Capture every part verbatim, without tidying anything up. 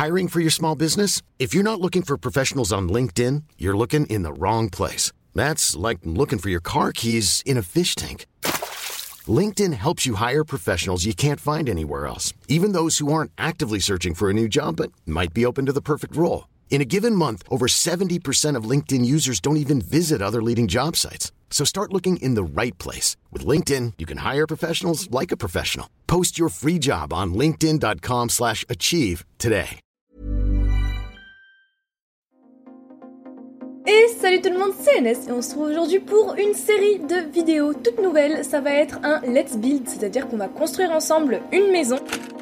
Hiring for your small business? If you're not looking for professionals on LinkedIn, you're looking in the wrong place. That's like looking for your car keys in a fish tank. LinkedIn helps you hire professionals you can't find anywhere else, even those who aren't actively searching for a new job but might be open to the perfect role. In a given month, over seventy percent of LinkedIn users don't even visit other leading job sites. So start looking in the right place. With LinkedIn, you can hire professionals like a professional. Post your free job on linkedin.com slash achieve today. Et salut tout le monde, c'est N S et on se trouve aujourd'hui pour une série de vidéos toutes nouvelles. Ça va être un Let's Build, c'est-à-dire qu'on va construire ensemble une maison.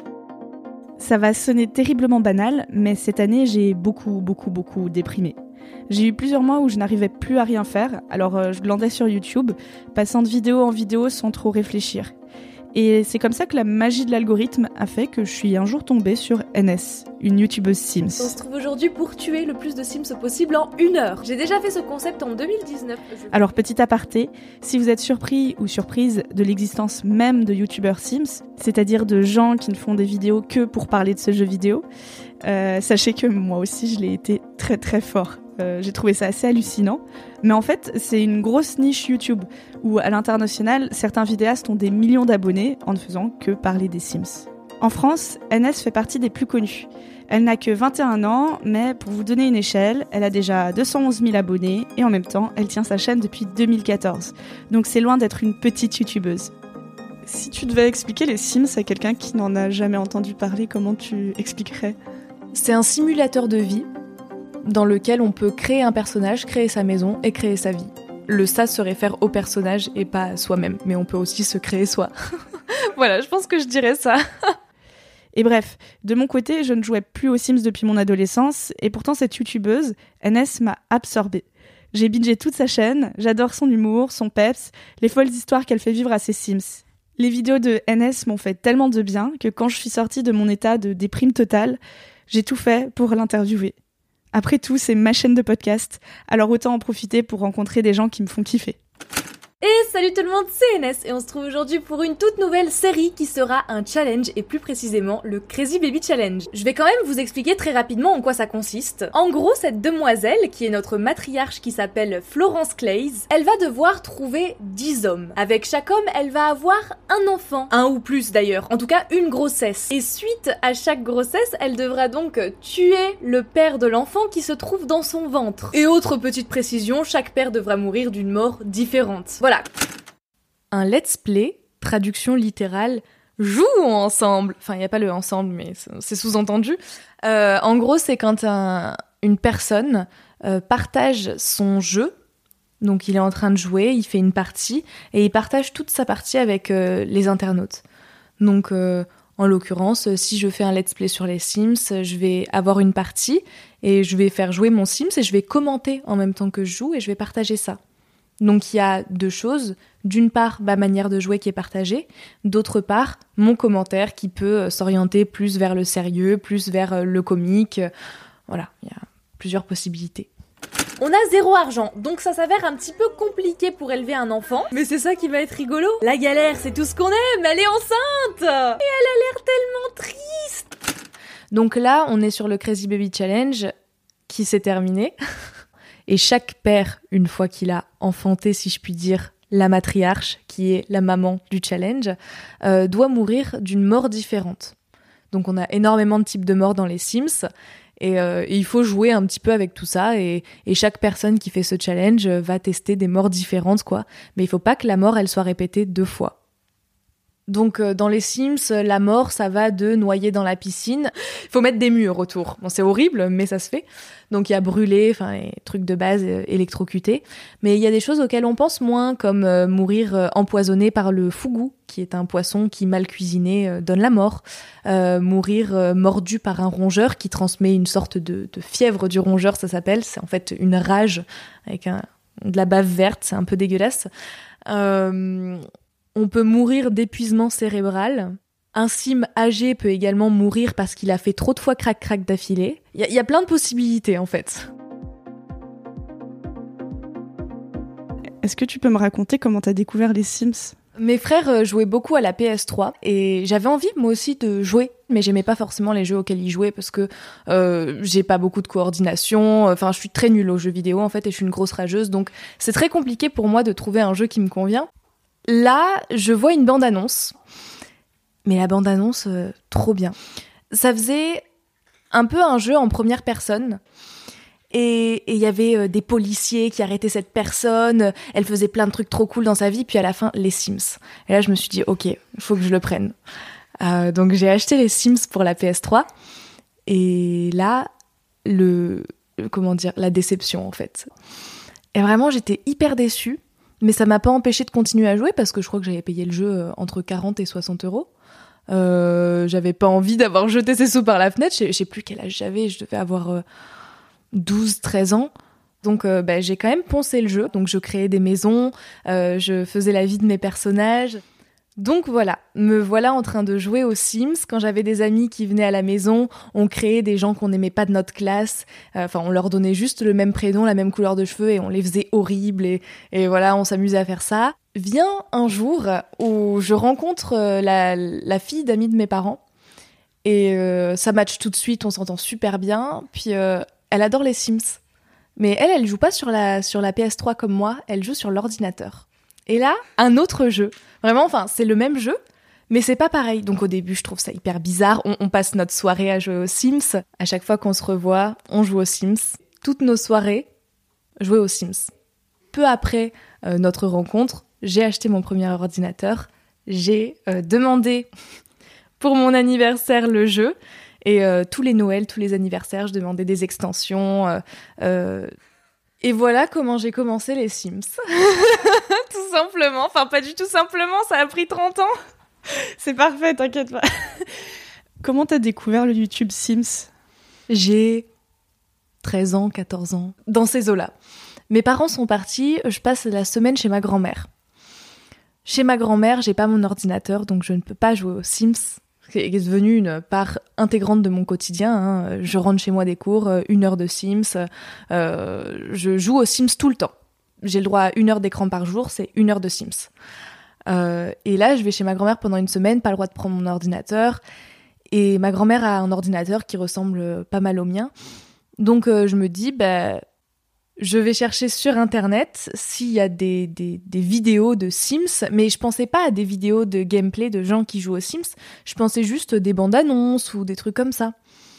Ça va sonner terriblement banal, mais cette année j'ai beaucoup, beaucoup, beaucoup déprimé. J'ai eu plusieurs mois où je n'arrivais plus à rien faire, alors euh, je glandais sur YouTube, passant de vidéo en vidéo sans trop réfléchir. Et c'est comme ça que la magie de l'algorithme a fait que je suis un jour tombée sur N S, une youtubeuse Sims. On se trouve aujourd'hui pour tuer le plus de Sims possible en une heure. J'ai déjà fait ce concept en deux mille dix-neuf. Je... Alors petit aparté, si vous êtes surpris ou surprise de l'existence même de youtubeurs Sims, c'est-à-dire de gens qui ne font des vidéos que pour parler de ce jeu vidéo, euh, sachez que moi aussi je l'ai été très très fort. Euh, j'ai trouvé ça assez hallucinant. Mais en fait, c'est une grosse niche YouTube où, à l'international, certains vidéastes ont des millions d'abonnés en ne faisant que parler des Sims. En France, N S fait partie des plus connus. Elle n'a que vingt et un ans, mais pour vous donner une échelle, elle a déjà deux cent onze mille abonnés et en même temps, elle tient sa chaîne depuis deux mille quatorze. Donc c'est loin d'être une petite youtubeuse. Si tu devais expliquer les Sims à quelqu'un qui n'en a jamais entendu parler, comment tu expliquerais ? C'est un simulateur de vie dans lequel on peut créer un personnage, créer sa maison et créer sa vie. Le ça se réfère au personnage et pas à soi-même, mais on peut aussi se créer soi. Voilà, je pense que je dirais ça. Et bref, de mon côté, je ne jouais plus aux Sims depuis mon adolescence, et pourtant cette youtubeuse, N S, m'a absorbée. J'ai bingé toute sa chaîne, j'adore son humour, son peps, les folles histoires qu'elle fait vivre à ses Sims. Les vidéos de N S m'ont fait tellement de bien que quand je suis sortie de mon état de déprime totale, j'ai tout fait pour l'interviewer. Après tout, c'est ma chaîne de podcast, alors autant en profiter pour rencontrer des gens qui me font kiffer. Et salut tout le monde, c'est N S et on se trouve aujourd'hui pour une toute nouvelle série qui sera un challenge et plus précisément le Crazy Baby Challenge. Je vais quand même vous expliquer très rapidement en quoi ça consiste. En gros, cette demoiselle, qui est notre matriarche qui s'appelle Florence Clays, elle va devoir trouver dix hommes. Avec chaque homme, elle va avoir un enfant, un ou plus d'ailleurs, en tout cas une grossesse. Et suite à chaque grossesse, elle devra donc tuer le père de l'enfant qui se trouve dans son ventre. Et autre petite précision, chaque père devra mourir d'une mort différente. Voilà. Voilà. Un let's play, traduction littérale, jouons ensemble. Enfin, il n'y a pas le ensemble, mais c'est sous-entendu. Euh, en gros, c'est quand un, une personne euh, partage son jeu. Donc, il est en train de jouer, il fait une partie, et il partage toute sa partie avec euh, les internautes. Donc, euh, en l'occurrence, si je fais un let's play sur les Sims, je vais avoir une partie, et je vais faire jouer mon Sims, et je vais commenter en même temps que je joue, et je vais partager ça. Donc il y a deux choses, d'une part ma manière de jouer qui est partagée, d'autre part mon commentaire qui peut s'orienter plus vers le sérieux, plus vers le comique, voilà, il y a plusieurs possibilités. On a zéro argent, donc ça s'avère un petit peu compliqué pour élever un enfant, mais c'est ça qui va être rigolo. La galère, c'est tout ce qu'on aime, elle est enceinte et elle a l'air tellement triste. Donc là, on est sur le Crazy Baby Challenge qui s'est terminé. Et chaque père, une fois qu'il a enfanté, si je puis dire, la matriarche, qui est la maman du challenge, euh, doit mourir d'une mort différente. Donc on a énormément de types de morts dans les Sims, et, euh, et il faut jouer un petit peu avec tout ça, et, et chaque personne qui fait ce challenge va tester des morts différentes, quoi. Mais il faut pas que la mort, elle soit répétée deux fois. Donc euh, dans les Sims, la mort, ça va de noyer dans la piscine. Il faut mettre des murs autour. Bon, c'est horrible, mais ça se fait. Donc il y a brûler, enfin les trucs de base, euh, électrocuter. Mais il y a des choses auxquelles on pense moins, comme euh, mourir euh, empoisonné par le fougou, qui est un poisson qui, mal cuisiné, euh, donne la mort. Euh, mourir euh, mordu par un rongeur qui transmet une sorte de, de fièvre du rongeur, ça s'appelle. C'est en fait une rage avec un, de la bave verte, c'est un peu dégueulasse. Euh... On peut mourir d'épuisement cérébral. Un sim âgé peut également mourir parce qu'il a fait trop de fois crac-crac d'affilée. Il y, y a plein de possibilités, en fait. Est-ce que tu peux me raconter comment t'as découvert les Sims ? Mes frères jouaient beaucoup à la P S trois et j'avais envie moi aussi de jouer, mais j'aimais pas forcément les jeux auxquels ils jouaient parce que euh, j'ai pas beaucoup de coordination, enfin je suis très nulle aux jeux vidéo en fait et je suis une grosse rageuse, donc c'est très compliqué pour moi de trouver un jeu qui me convient. Là, je vois une bande-annonce, mais la bande-annonce, euh, trop bien. Ça faisait un peu un jeu en première personne. Et il y avait euh, des policiers qui arrêtaient cette personne, elle faisait plein de trucs trop cool dans sa vie, puis à la fin, les Sims. Et là, je me suis dit, ok, il faut que je le prenne. Euh, donc j'ai acheté les Sims pour la P S trois, et là, le, le comment dire, la déception en fait. Et vraiment, j'étais hyper déçue, mais ça m'a pas empêché de continuer à jouer, parce que je crois que j'avais payé le jeu entre quarante et soixante euros. Euh, j'avais pas envie d'avoir jeté ces sous par la fenêtre, je, je sais plus quel âge j'avais, je devais avoir... Euh, douze treize ans. Donc euh, bah, j'ai quand même poncé le jeu. Donc je créais des maisons, euh, je faisais la vie de mes personnages. Donc voilà, me voilà en train de jouer aux Sims. Quand j'avais des amis qui venaient à la maison, on créait des gens qu'on n'aimait pas de notre classe. Enfin, euh, on leur donnait juste le même prénom, la même couleur de cheveux et on les faisait horribles. Et, et voilà, on s'amusait à faire ça. Vient un jour où je rencontre la, la fille d'amis de mes parents. Et euh, ça match tout de suite, on s'entend super bien. Puis... Euh, Elle adore les Sims. Mais elle, elle joue pas sur la, sur la P S trois comme moi, elle joue sur l'ordinateur. Et là, un autre jeu. Vraiment, enfin, c'est le même jeu, mais c'est pas pareil. Donc au début, je trouve ça hyper bizarre. On, on passe notre soirée à jouer aux Sims. À chaque fois qu'on se revoit, on joue aux Sims. Toutes nos soirées, jouer aux Sims. Peu après euh, notre rencontre, j'ai acheté mon premier ordinateur. J'ai euh, demandé pour mon anniversaire le jeu. Et euh, tous les Noëls, tous les anniversaires, je demandais des extensions. Euh, euh, et voilà comment j'ai commencé les Sims. Tout simplement. Enfin, pas du tout simplement, ça a pris trente ans. C'est parfait, t'inquiète pas. Comment t'as découvert le YouTube Sims ? J'ai treize ans, quatorze ans, dans ces eaux-là. Mes parents sont partis, je passe la semaine chez ma grand-mère. Chez ma grand-mère, j'ai pas mon ordinateur, donc je ne peux pas jouer aux Sims. C'est devenu une part intégrante de mon quotidien. Hein. Je rentre chez moi des cours, une heure de Sims. Euh, je joue aux Sims tout le temps. J'ai le droit à une heure d'écran par jour, c'est une heure de Sims. Euh, et là, je vais chez ma grand-mère pendant une semaine, pas le droit de prendre mon ordinateur. Et ma grand-mère a un ordinateur qui ressemble pas mal au mien. Donc euh, je me dis, bah, je vais chercher sur Internet s'il y a des, des, des vidéos de Sims, mais je pensais pas à des vidéos de gameplay de gens qui jouent aux Sims, je pensais juste des bandes annonces ou des trucs comme ça.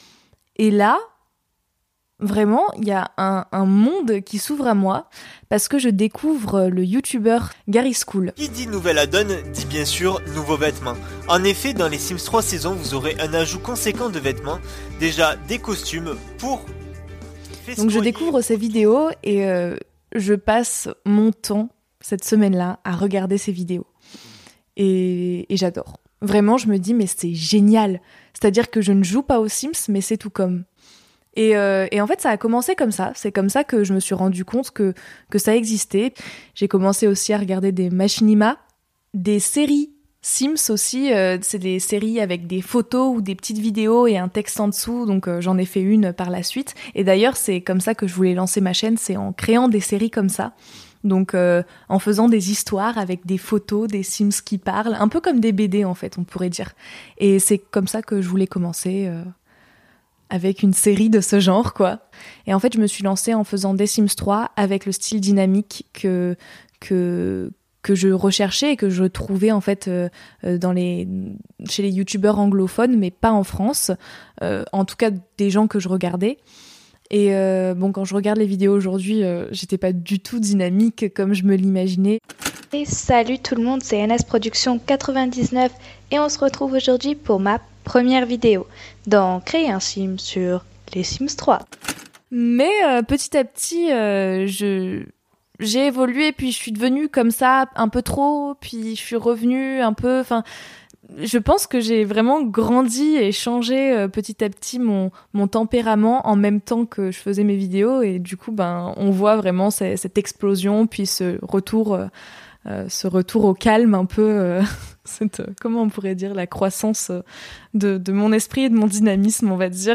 Et là, vraiment, il y a un, un monde qui s'ouvre à moi parce que je découvre le youtubeur Gary School. Qui dit nouvelle add-on dit bien sûr nouveaux vêtements. En effet, dans les Sims trois saisons, vous aurez un ajout conséquent de vêtements, déjà des costumes pour... Donc je découvre ces vidéos et euh, je passe mon temps cette semaine-là à regarder ces vidéos. Et, et j'adore. Vraiment, je me dis, mais c'est génial. C'est-à-dire que je ne joue pas aux Sims, mais c'est tout comme. Et, euh, et en fait, ça a commencé comme ça. C'est comme ça que je me suis rendu compte que, que ça existait. J'ai commencé aussi à regarder des machinima, des séries Sims aussi, euh, c'est des séries avec des photos ou des petites vidéos et un texte en dessous, donc euh, j'en ai fait une par la suite. Et d'ailleurs, c'est comme ça que je voulais lancer ma chaîne, c'est en créant des séries comme ça. Donc euh, en faisant des histoires avec des photos, des Sims qui parlent, un peu comme des B D en fait, on pourrait dire. Et c'est comme ça que je voulais commencer, euh, avec une série de ce genre, quoi. Et en fait, je me suis lancée en faisant des Sims trois avec le style dynamique que... que que je recherchais et que je trouvais en fait euh, dans les chez les youtubeurs anglophones, mais pas en France, euh, en tout cas des gens que je regardais. Et euh, bon, quand je regarde les vidéos aujourd'hui, euh, j'étais pas du tout dynamique comme je me l'imaginais. Et salut tout le monde, c'est N S Production quatre-vingt-dix-neuf et on se retrouve aujourd'hui pour ma première vidéo dans Créer un Sim sur les Sims trois. Mais euh, petit à petit, euh, je... j'ai évolué, puis je suis devenue comme ça un peu trop, puis je suis revenue un peu... Enfin, je pense que j'ai vraiment grandi et changé euh, petit à petit mon, mon tempérament en même temps que je faisais mes vidéos. Et du coup, ben, on voit vraiment cette, cette explosion, puis ce retour, euh, euh, ce retour au calme un peu... Euh, cette, comment on pourrait dire, la croissance de, de mon esprit et de mon dynamisme, on va dire.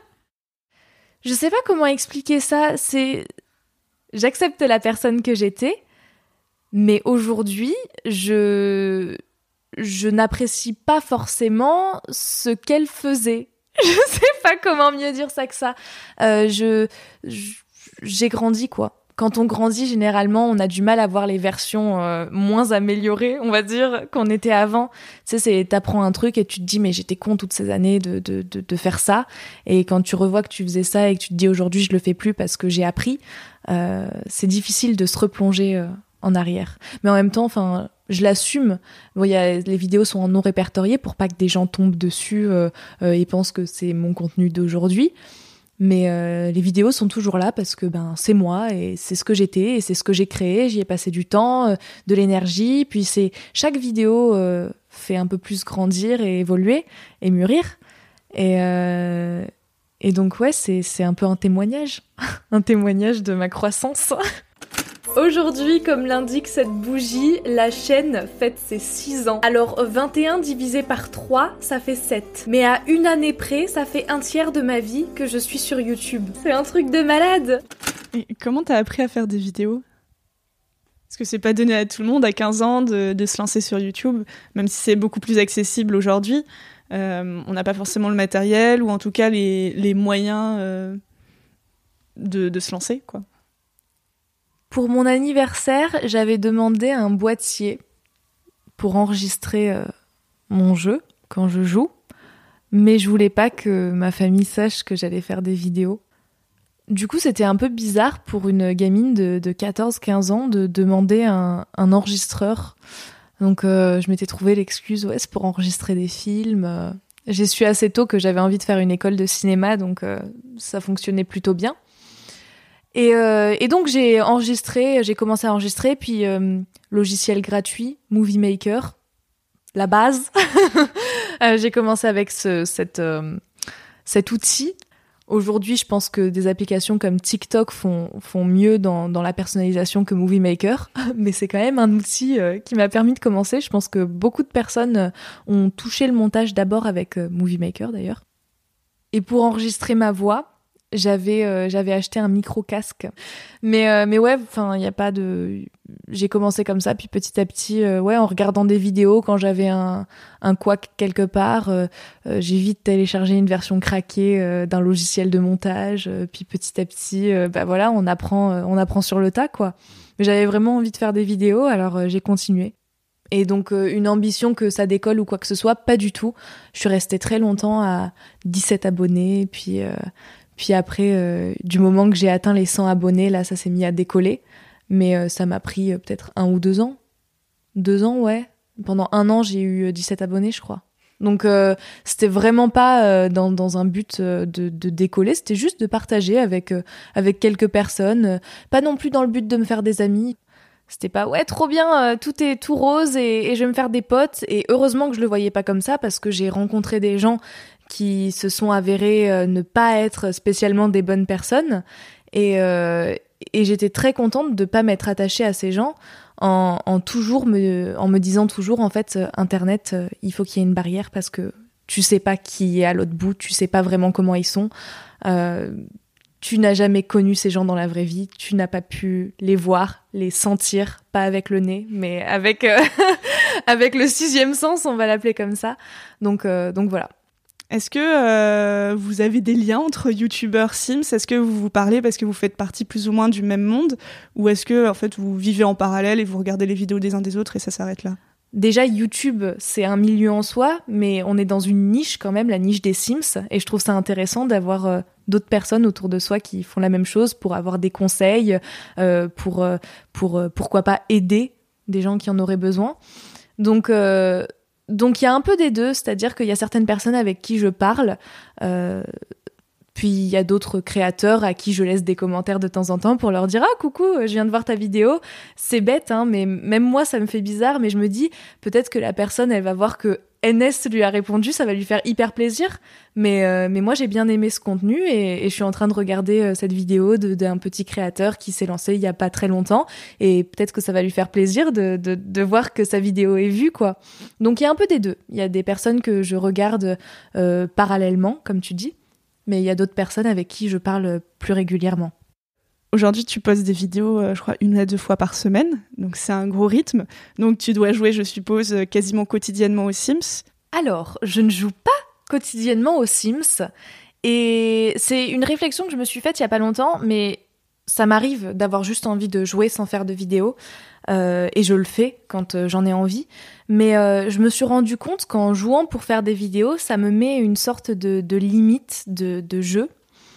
Je sais pas comment expliquer ça, c'est... J'accepte la personne que j'étais, Mais aujourd'hui, je, je n'apprécie pas forcément ce qu'elle faisait. Je sais pas comment mieux dire ça que ça. Euh, je, je, j'ai grandi, quoi. Quand on grandit, généralement, on a du mal à voir les versions euh, moins améliorées, on va dire, qu'on était avant. Tu sais, c'est, t'apprends un truc et tu te dis, mais j'étais con toutes ces années de, de, de, de faire ça. Et quand tu revois que tu faisais ça et que tu te dis, aujourd'hui, je le fais plus parce que j'ai appris, euh, c'est difficile de se replonger euh, en arrière. Mais en même temps, enfin, je l'assume. Bon, y a, les vidéos sont en non répertoriées pour pas que des gens tombent dessus euh, euh, et pensent que c'est mon contenu d'aujourd'hui. Mais euh, les vidéos sont toujours là parce que ben c'est moi et c'est ce que j'étais et c'est ce que j'ai créé. J'y ai passé du temps, euh, de l'énergie. Puis c'est chaque vidéo euh, fait un peu plus grandir et évoluer et mûrir. Et euh, et donc ouais, c'est c'est un peu un témoignage, un témoignage de ma croissance. Aujourd'hui, comme l'indique cette bougie, la chaîne fête ses six ans. Alors vingt et un divisé par trois, ça fait sept. Mais à une année près, ça fait un tiers de ma vie que je suis sur YouTube. C'est un truc de malade. Et comment t'as appris à faire des vidéos ? Parce que c'est pas donné à tout le monde à quinze ans de, de se lancer sur YouTube, même si c'est beaucoup plus accessible aujourd'hui. Euh, on n'a pas forcément le matériel ou en tout cas les, les moyens euh, de, de se lancer, quoi. Pour mon anniversaire, j'avais demandé un boîtier pour enregistrer euh, mon jeu quand je joue, mais je voulais pas que ma famille sache que j'allais faire des vidéos. Du coup, c'était un peu bizarre pour une gamine de, de quatorze quinze ans de demander un, un enregistreur. Donc euh, je m'étais trouvé l'excuse, ouais, c'est pour enregistrer des films. Euh, j'ai su assez tôt que j'avais envie de faire une école de cinéma, donc euh, ça fonctionnait plutôt bien. Et, euh, et donc j'ai enregistré, j'ai commencé à enregistrer, puis euh, logiciel gratuit, Movie Maker, la base. euh, j'ai commencé avec ce, cette, euh, cet outil. Aujourd'hui, je pense que des applications comme TikTok font, font mieux dans, dans la personnalisation que Movie Maker, mais c'est quand même un outil euh, qui m'a permis de commencer. Je pense que beaucoup de personnes ont touché le montage d'abord avec euh, Movie Maker d'ailleurs. Et pour enregistrer ma voix, J'avais euh, j'avais acheté un micro casque, mais euh, mais ouais, enfin il y a pas de, j'ai commencé comme ça, puis petit à petit, euh, ouais, en regardant des vidéos quand j'avais un un couac quelque part, euh, euh, j'ai vite téléchargé une version craquée euh, d'un logiciel de montage, euh, puis petit à petit, euh, bah voilà, on apprend euh, on apprend sur le tas, quoi. Mais j'avais vraiment envie de faire des vidéos, alors euh, j'ai continué. Et donc euh, une ambition que ça décolle ou quoi que ce soit, pas du tout. Je suis restée très longtemps à dix-sept abonnés, puis euh, Puis après, euh, du moment que j'ai atteint les cent abonnés, là, ça s'est mis à décoller. Mais euh, ça m'a pris euh, peut-être un ou deux ans. Deux ans, ouais. Pendant un an, j'ai eu dix-sept abonnés, je crois. Donc, euh, c'était vraiment pas euh, dans, dans un but euh, de, de décoller. C'était juste de partager avec, euh, avec quelques personnes. Euh, pas non plus dans le but de me faire des amis. C'était pas, ouais, trop bien, euh, tout est tout rose et, et je vais me faire des potes. Et heureusement que je le voyais pas comme ça parce que j'ai rencontré des gens qui se sont avérés euh, ne pas être spécialement des bonnes personnes. Et, euh, et j'étais très contente de pas m'être attachée à ces gens en, en, toujours me, en me disant toujours, en fait, Internet, euh, il faut qu'il y ait une barrière parce que tu sais pas qui est à l'autre bout, tu sais pas vraiment comment ils sont. Euh, tu n'as jamais connu ces gens dans la vraie vie, tu n'as pas pu les voir, les sentir, pas avec le nez, mais avec, euh, avec le sixième sens, on va l'appeler comme ça. Donc, euh, donc voilà. Est-ce que euh, vous avez des liens entre youtubeurs Sims ? Est-ce que vous vous parlez parce que vous faites partie plus ou moins du même monde ? Ou est-ce que en fait, vous vivez en parallèle et vous regardez les vidéos des uns des autres et ça s'arrête là ? Déjà, YouTube, c'est un milieu en soi, mais on est dans une niche quand même, la niche des Sims. Et je trouve ça intéressant d'avoir euh, d'autres personnes autour de soi qui font la même chose pour avoir des conseils, euh, pour, euh, pour euh, pourquoi pas aider des gens qui en auraient besoin. Donc... Euh, Donc il y a un peu des deux, c'est-à-dire qu'il y a certaines personnes avec qui je parle, euh, puis il y a d'autres créateurs à qui je laisse des commentaires de temps en temps pour leur dire « Ah coucou, je viens de voir ta vidéo ». C'est bête, hein, mais même moi ça me fait bizarre, mais je me dis peut-être que la personne elle va voir que N S lui a répondu, ça va lui faire hyper plaisir, mais, euh, mais moi j'ai bien aimé ce contenu et, et je suis en train de regarder euh, cette vidéo de, d'un petit créateur qui s'est lancé il y a pas très longtemps et peut-être que ça va lui faire plaisir de, de, de voir que sa vidéo est vue, quoi. Donc il y a un peu des deux, il y a des personnes que je regarde euh, parallèlement, comme tu dis, mais il y a d'autres personnes avec qui je parle plus régulièrement. Aujourd'hui, tu postes des vidéos, euh, je crois, une à deux fois par semaine. Donc, c'est un gros rythme. Donc, tu dois jouer, je suppose, euh, quasiment quotidiennement aux Sims. Alors, je ne joue pas quotidiennement aux Sims. Et c'est une réflexion que je me suis faite il y a pas longtemps, mais ça m'arrive d'avoir juste envie de jouer sans faire de vidéo. Euh, et je le fais quand euh, j'en ai envie. Mais euh, je me suis rendu compte qu'en jouant pour faire des vidéos, ça me met une sorte de, de limite de, de jeu.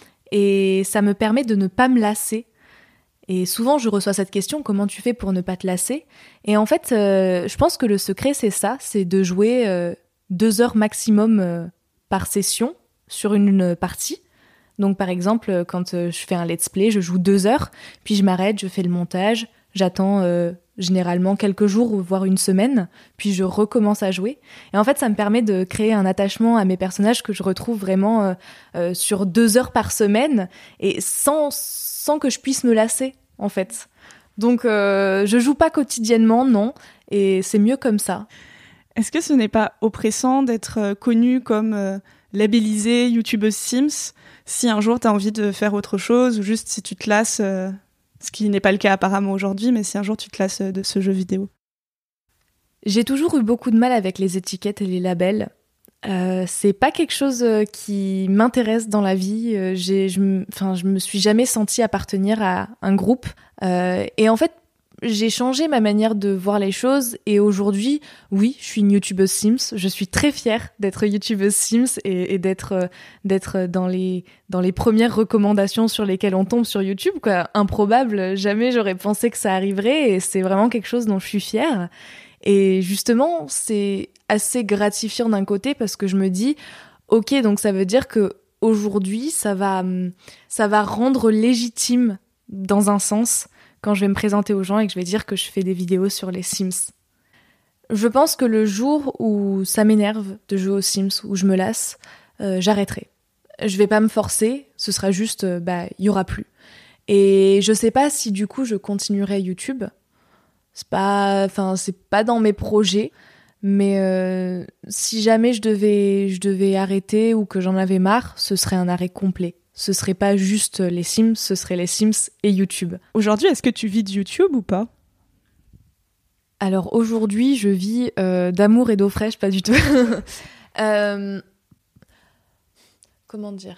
Et ça me permet de ne pas me lasser. Et souvent, je reçois cette question, comment tu fais pour ne pas te lasser ? Et en fait, euh, je pense que le secret, c'est ça, c'est de jouer euh, deux heures maximum euh, par session sur une, une partie. Donc, par exemple, quand euh, je fais un let's play, je joue deux heures, puis je m'arrête, je fais le montage, j'attends euh, généralement quelques jours, voire une semaine, puis je recommence à jouer. Et en fait, ça me permet de créer un attachement à mes personnages que je retrouve vraiment euh, euh, sur deux heures par semaine, et sans, sans que je puisse me lasser, en fait. Donc, euh, je joue pas quotidiennement, non, et c'est mieux comme ça. Est-ce que ce n'est pas oppressant d'être euh, connue comme euh, labellisée youtubeuse Sims si un jour tu as envie de faire autre chose, ou juste si tu te lasses... Euh... Ce qui n'est pas le cas apparemment aujourd'hui, mais si un jour tu te lasses de ce jeu vidéo. J'ai toujours eu beaucoup de mal avec les étiquettes et les labels. Euh, c'est pas quelque chose qui m'intéresse dans la vie. J'ai, je, enfin, je me suis jamais sentie appartenir à un groupe. Euh, et en fait, j'ai changé ma manière de voir les choses. Et aujourd'hui, oui, je suis une youtubeuse Sims. Je suis très fière d'être youtubeuse Sims et, et d'être, d'être dans les, dans les premières recommandations sur lesquelles on tombe sur YouTube, quoi. Improbable. Jamais j'aurais pensé que ça arriverait. Et c'est vraiment quelque chose dont je suis fière. Et justement, c'est assez gratifiant d'un côté parce que je me dis, ok, donc ça veut dire que aujourd'hui, ça va, ça va rendre légitime dans un sens quand je vais me présenter aux gens et que je vais dire que je fais des vidéos sur les Sims. Je pense que le jour où ça m'énerve de jouer aux Sims, où je me lasse, euh, j'arrêterai. Je vais pas me forcer, ce sera juste, euh, bah, il y aura plus. Et je sais pas si du coup je continuerai YouTube. C'est pas, enfin, c'est pas dans mes projets, mais euh, si jamais je devais, je devais arrêter ou que j'en avais marre, ce serait un arrêt complet. Ce serait pas juste les Sims, ce serait les Sims et YouTube. Aujourd'hui, est-ce que tu vis de YouTube ou pas ? Alors aujourd'hui, je vis euh, d'amour et d'eau fraîche, pas du tout. euh... Comment dire ?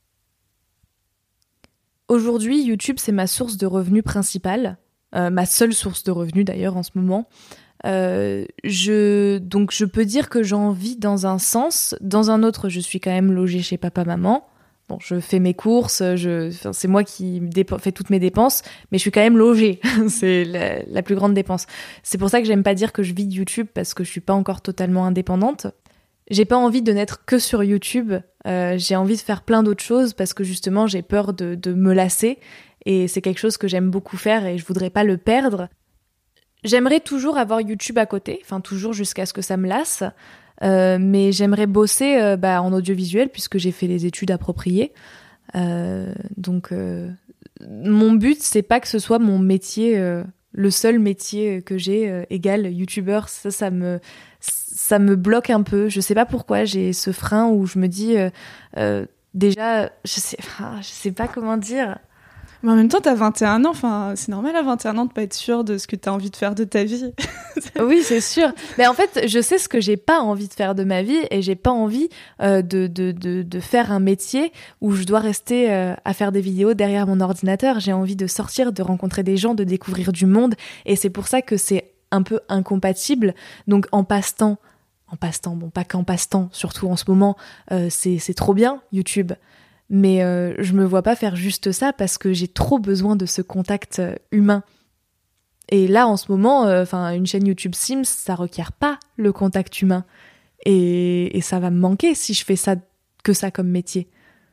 Aujourd'hui, YouTube, c'est ma source de revenus principale, euh, ma seule source de revenus d'ailleurs en ce moment. Euh, je... Donc je peux dire que j'en vis dans un sens, dans un autre, je suis quand même logée chez papa-maman. Bon, je fais mes courses, je... enfin, c'est moi qui dép... fais toutes mes dépenses, mais je suis quand même logée. C'est la... la plus grande dépense. C'est pour ça que j'aime pas dire que je vis de YouTube, parce que je suis pas encore totalement indépendante. J'ai pas envie de n'être que sur YouTube. Euh, j'ai envie de faire plein d'autres choses, parce que justement, j'ai peur de, de me lasser. Et c'est quelque chose que j'aime beaucoup faire et je voudrais pas le perdre. J'aimerais toujours avoir YouTube à côté, enfin toujours jusqu'à ce que ça me lasse. Euh, mais j'aimerais bosser euh, bah, en audiovisuel puisque j'ai fait les études appropriées. Euh, donc, euh, mon but, c'est pas que ce soit mon métier, euh, le seul métier que j'ai, euh, égal youtubeur. Ça, ça me, ça me bloque un peu. Je sais pas pourquoi j'ai ce frein où je me dis, euh, euh, déjà, je sais, ah, je sais pas comment dire. Mais en même temps, t'as vingt et un ans, enfin, c'est normal à vingt et un ans de pas être sûre de ce que t'as envie de faire de ta vie. Oui, c'est sûr. Mais en fait, je sais ce que j'ai pas envie de faire de ma vie et j'ai pas envie euh, de, de, de, de faire un métier où je dois rester euh, à faire des vidéos derrière mon ordinateur. J'ai envie de sortir, de rencontrer des gens, de découvrir du monde et c'est pour ça que c'est un peu incompatible. Donc, en passe-temps, en passe-temps, bon, pas qu'en passe-temps, surtout en ce moment, euh, c'est, c'est trop bien, YouTube. Mais euh, je me vois pas faire juste ça parce que j'ai trop besoin de ce contact euh, humain. Et là, en ce moment, enfin, euh, une chaîne YouTube Sims, ça requiert pas le contact humain. Et, et ça va me manquer si je fais ça, que ça comme métier.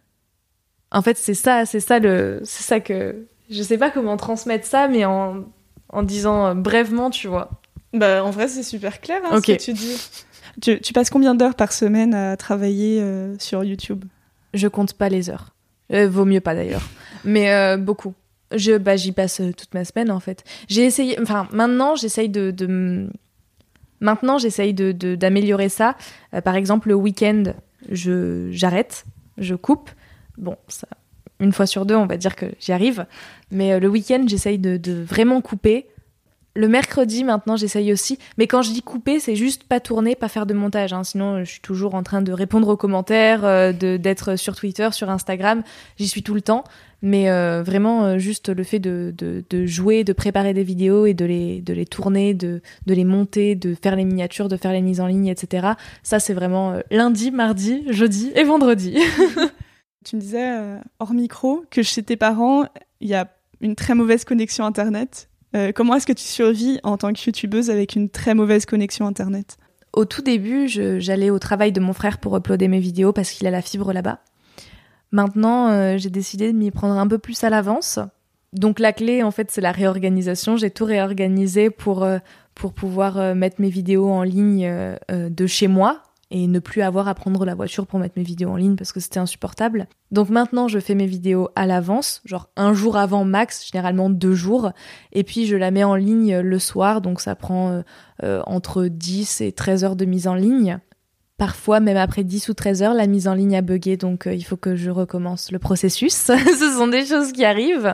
En fait, c'est ça, c'est ça le, c'est ça que, je sais pas comment transmettre ça, mais en, en disant euh, brièvement, tu vois. Bah, en vrai, c'est super clair, hein, okay. Ce que tu dis. Tu, tu passes combien d'heures par semaine à travailler euh, sur YouTube ? Je compte pas les heures. Euh, vaut mieux pas d'ailleurs. Mais euh, beaucoup. Je, bah, j'y passe toute ma semaine en fait. J'ai essayé, enfin maintenant j'essaye de, de maintenant j'essaye de, de d'améliorer ça. Euh, par exemple le week-end, je j'arrête, je coupe. Bon, ça une fois sur deux, on va dire que j'y arrive. Mais euh, le week-end, j'essaye de, de vraiment couper. Le mercredi, maintenant, j'essaye aussi. Mais quand je dis couper, c'est juste pas tourner, pas faire de montage. Hein. Sinon, je suis toujours en train de répondre aux commentaires, euh, de, d'être sur Twitter, sur Instagram. J'y suis tout le temps. Mais euh, vraiment, euh, juste le fait de, de, de jouer, de préparer des vidéos et de les, de les tourner, de, de les monter, de faire les miniatures, de faire les mises en ligne, et cetera. Ça, c'est vraiment euh, lundi, mardi, jeudi et vendredi. Tu me disais, euh, hors micro, que chez tes parents, il y a une très mauvaise connexion Internet. Euh, comment est-ce que tu survis en tant que youtubeuse avec une très mauvaise connexion Internet ? Au tout début, je, j'allais au travail de mon frère pour uploader mes vidéos parce qu'il a la fibre là-bas. Maintenant, euh, j'ai décidé de m'y prendre un peu plus à l'avance. Donc la clé, en fait, c'est la réorganisation. J'ai tout réorganisé pour, euh, pour pouvoir euh, mettre mes vidéos en ligne euh, euh, de chez moi et ne plus avoir à prendre la voiture pour mettre mes vidéos en ligne parce que c'était insupportable. Donc maintenant, je fais mes vidéos à l'avance, genre un jour avant max, généralement deux jours, et puis je la mets en ligne le soir, donc ça prend euh, euh, entre dix et treize heures de mise en ligne. Parfois, même après dix ou treize heures, la mise en ligne a bugué, donc euh, il faut que je recommence le processus. Ce sont des choses qui arrivent.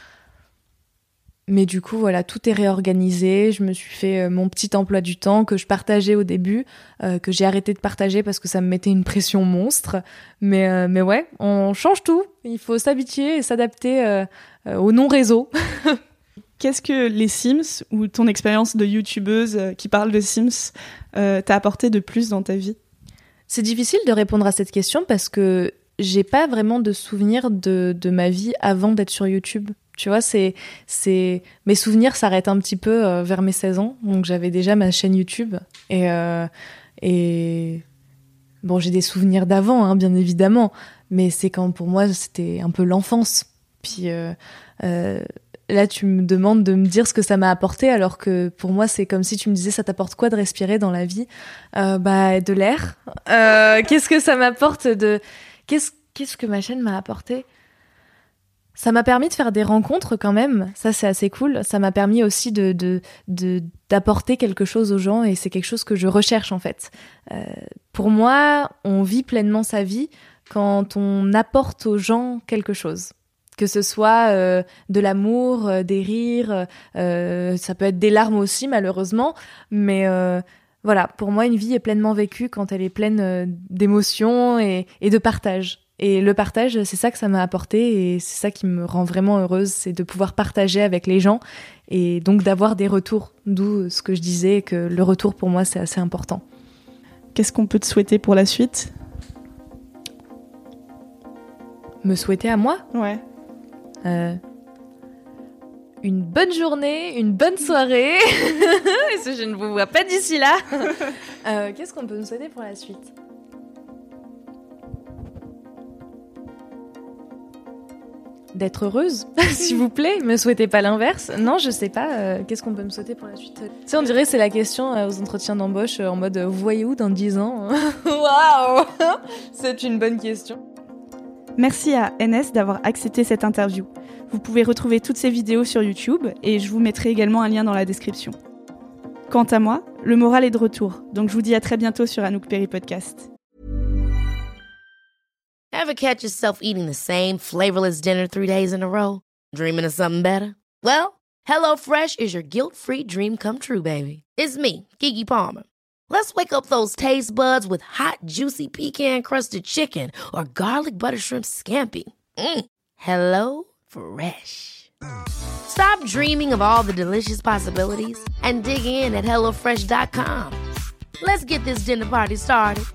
Mais du coup, voilà, tout est réorganisé. Je me suis fait euh, mon petit emploi du temps que je partageais au début, euh, que j'ai arrêté de partager parce que ça me mettait une pression monstre. Mais, euh, mais ouais, on change tout. Il faut s'habituer et s'adapter euh, euh, au non-réseau. Qu'est-ce que les Sims ou ton expérience de youtubeuse euh, qui parle de Sims euh, t'a apporté de plus dans ta vie ? C'est difficile de répondre à cette question parce que j'ai pas vraiment de souvenirs de, de ma vie avant d'être sur YouTube. Tu vois, c'est, c'est... mes souvenirs s'arrêtent un petit peu euh, vers mes seize ans. Donc j'avais déjà ma chaîne YouTube. Et, euh, et... bon, j'ai des souvenirs d'avant, hein, bien évidemment. Mais c'est quand, pour moi, c'était un peu l'enfance. Puis euh, euh, là, tu me demandes de me dire ce que ça m'a apporté, alors que pour moi, c'est comme si tu me disais, ça t'apporte quoi de respirer dans la vie ? euh, Bah, de l'air. Euh, qu'est-ce que ça m'apporte de... Qu'est-ce, qu'est-ce que ma chaîne m'a apporté ? Ça m'a permis de faire des rencontres quand même, ça c'est assez cool. Ça m'a permis aussi de, de, de, d'apporter quelque chose aux gens et c'est quelque chose que je recherche en fait. Euh, pour moi, on vit pleinement sa vie quand on apporte aux gens quelque chose. Que ce soit euh, de l'amour, euh, des rires, euh, ça peut être des larmes aussi malheureusement, mais euh, voilà, pour moi une vie est pleinement vécue quand elle est pleine euh, d'émotions et, et de partage. Et le partage, c'est ça que ça m'a apporté et c'est ça qui me rend vraiment heureuse, c'est de pouvoir partager avec les gens et donc d'avoir des retours, d'où ce que je disais, que le retour pour moi c'est assez important. Qu'est-ce qu'on peut te souhaiter pour la suite ? Me souhaiter à moi ? Ouais. Euh, une bonne journée, une bonne soirée, parce que je ne vous vois pas d'ici là. euh, qu'est-ce qu'on peut me souhaiter pour la suite ? D'être heureuse, s'il vous plaît, me souhaitez pas l'inverse. Non, je sais pas, euh, qu'est-ce qu'on peut me souhaiter pour la suite ? Tu sais, on dirait c'est la question euh, aux entretiens d'embauche euh, en mode euh, vous voyez où dans dix ans ? Waouh ! C'est une bonne question. Merci à N S d'avoir accepté cette interview. Vous pouvez retrouver toutes ces vidéos sur YouTube et je vous mettrai également un lien dans la description. Quant à moi, le moral est de retour, donc je vous dis à très bientôt sur Anouk Perry Podcast. Ever catch yourself eating the same flavorless dinner three days in a row? Dreaming of something better? Well, HelloFresh is your guilt-free dream come true, baby. It's me, Keke Palmer. Let's wake up those taste buds with hot, juicy pecan-crusted chicken or garlic butter shrimp scampi. Mm. Hello Fresh. Stop dreaming of all the delicious possibilities and dig in at hello fresh dot com. Let's get this dinner party started.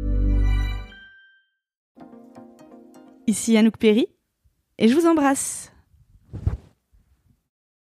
Ici Anouk Perry, et je vous embrasse.